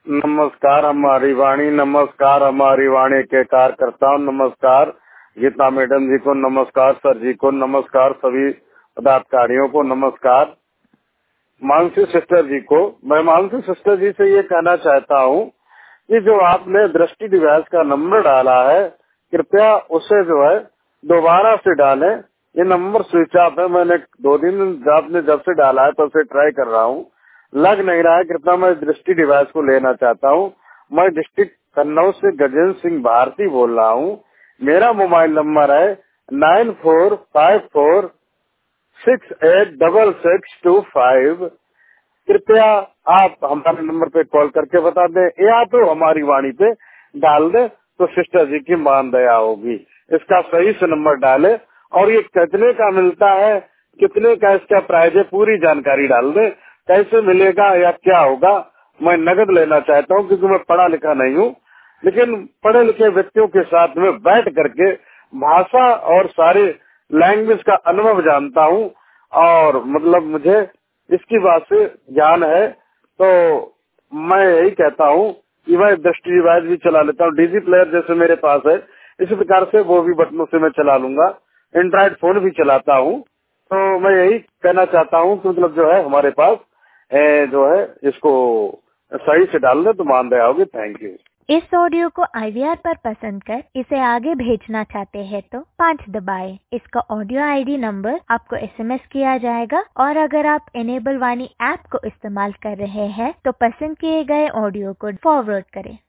नमस्कार हमारी वाणी, नमस्कार हमारी वाणी के कार्यकर्ताओं, नमस्कार गीता मैडम जी को, नमस्कार सर जी को, नमस्कार सभी पदाधिकारियों को, नमस्कार मानसी सिस्टर जी को। मैं मानसी सिस्टर जी से ये कहना चाहता हूँ कि जो आपने दृष्टि डिवाइस का नंबर डाला है, कृपया उसे जो है दोबारा से डालें। ये नंबर स्विच ऑफ है। मैंने 2 दिन आपने जब से डाला है तब से ट्राई कर रहा हूँ, लग नहीं रहा है। कृपया मैं दृष्टि डिवाइस को लेना चाहता हूँ। मैं डिस्ट्रिक्ट कन्नौज से गजेंद्र सिंह भारती बोल रहा हूँ। मेरा मोबाइल नंबर है 9454686625। कृपया आप हमारे नंबर पे कॉल करके बता दें या तो हमारी वाणी पे डाल दें तो सिस्टर जी की मान दया होगी। इसका सही से नंबर डाले और ये कितने का मिलता है, कितने का इसका प्राइस है, पूरी जानकारी डाल दें। कैसे मिलेगा या क्या होगा। मैं नगद लेना चाहता हूँ क्योंकि मैं पढ़ा लिखा नहीं हूँ, लेकिन पढ़े लिखे व्यक्तियों के साथ में बैठ करके भाषा और सारे लैंग्वेज का अनुभव जानता हूँ और मतलब मुझे इसकी बात से ज्ञान है। तो मैं यही कहता हूँ कि मैं दृष्टि डिवाइस भी चला लेता हूँ। डीजी प्लेयर जैसे मेरे पास है, इसी प्रकार से वो भी बटनों से मैं चला लूंगा। एंड्रॉइड फोन भी चलाता हूँ। तो मैं यही कहना चाहता हूँ कि मतलब जो है हमारे पास जो है इसको सही से डाल दे तो मान दया होगी। Thank you. इस ऑडियो को IVR पर पसंद कर इसे आगे भेजना चाहते हैं तो 5 दबाएं। इसका ऑडियो ID नंबर आपको SMS किया जाएगा और अगर आप इनेबल वाणी ऐप को इस्तेमाल कर रहे हैं तो पसंद किए गए ऑडियो को फॉरवर्ड करें।